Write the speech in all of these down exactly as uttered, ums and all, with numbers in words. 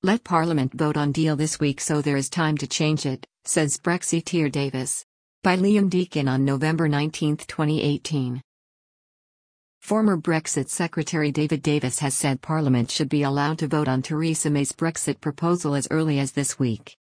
Let Parliament vote on deal this week so there is time to change it, says Brexiteer Davis. By Liam Deakin on November nineteenth twenty eighteen. Former Brexit Secretary David Davis has said Parliament should be allowed to vote on Theresa May's Brexit proposal as early as this week.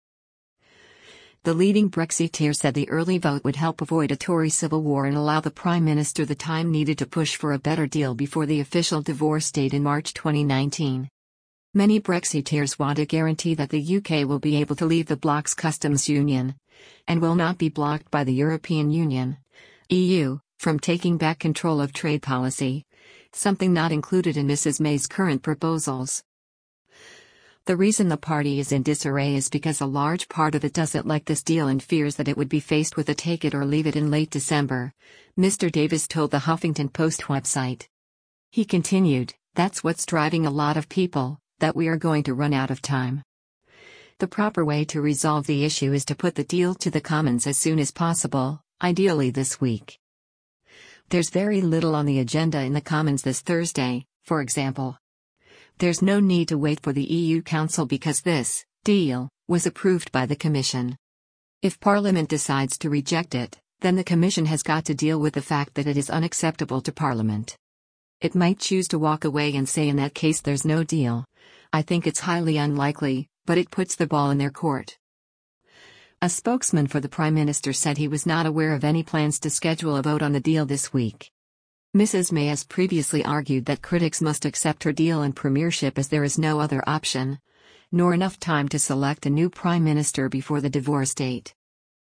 The leading Brexiteer said the early vote would help avoid a Tory civil war and allow the Prime Minister the time needed to push for a better deal before the official divorce date in March twenty nineteen. Many Brexiteers want a guarantee that the U K will be able to leave the bloc's customs union, and will not be blocked by the European Union, E U, from taking back control of trade policy, something not included in Missus May's current proposals. The reason the party is in disarray is because a large part of it doesn't like this deal and fears that it would be faced with a take it or leave it in late December, Mister Davis told the Huffington Post website. He continued, "That's what's driving a lot of people, that we are going to run out of time. The proper way to resolve the issue is to put the deal to the Commons as soon as possible, ideally this week. There's very little on the agenda in the Commons this Thursday, for example. There's no need to wait for the E U Council because this deal was approved by the Commission. If Parliament decides to reject it, then the Commission has got to deal with the fact that it is unacceptable to Parliament. It might choose to walk away and say in that case there's no deal. I think it's highly unlikely, but it puts the ball in their court." A spokesman for the Prime Minister said he was not aware of any plans to schedule a vote on the deal this week. Missus May has previously argued that critics must accept her deal and premiership as there is no other option, nor enough time to select a new Prime Minister before the divorce date.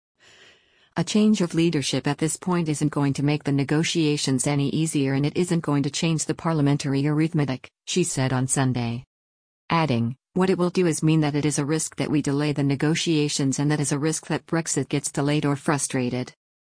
A change of leadership at this point isn't going to make the negotiations any easier and it isn't going to change the parliamentary arithmetic, she said on Sunday. Adding, "What it will do is mean that it is a risk that we delay the negotiations and that is a risk that Brexit gets delayed or frustrated."